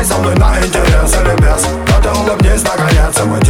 со мной на интерес или без. Но ты улыбнись наконец, и мы